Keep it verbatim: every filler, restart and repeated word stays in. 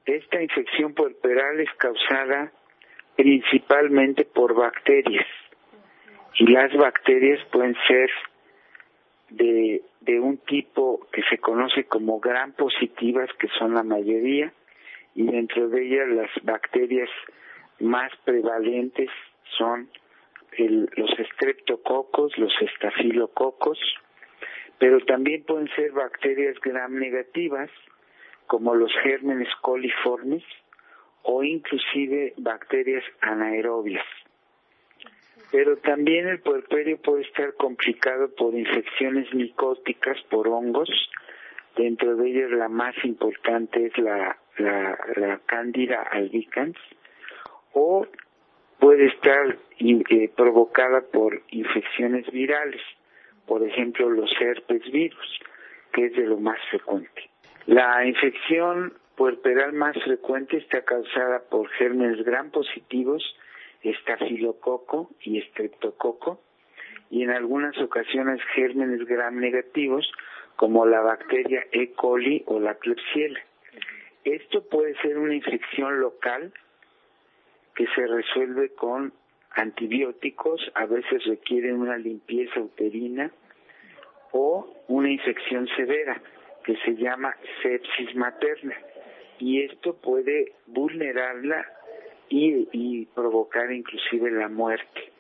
Esta infección puerperal es causada principalmente por bacterias, y las bacterias pueden ser de, de un tipo que se conoce como gram positivas, que son la mayoría, y dentro de ellas las bacterias más prevalentes son el, los estreptococos, los estafilococos, pero también pueden ser bacterias gram negativas, como los gérmenes coliformes, o inclusive bacterias anaerobias. Pero también el puerperio puede estar complicado por infecciones micóticas, por hongos. Dentro de ellas la más importante es la, la, la Candida albicans, o puede estar eh, provocada por infecciones virales, por ejemplo los herpes virus, que es de lo más frecuente. La infección puerperal más frecuente está causada por gérmenes gram positivos, estafilococo y estreptococo, y en algunas ocasiones gérmenes gram negativos, como la bacteria E. coli o la Klebsiella. Esto puede ser una infección local que se resuelve con antibióticos, a veces requiere una limpieza uterina, o una infección severa que se llama sepsis materna, y esto puede vulnerarla y, y provocar inclusive la muerte.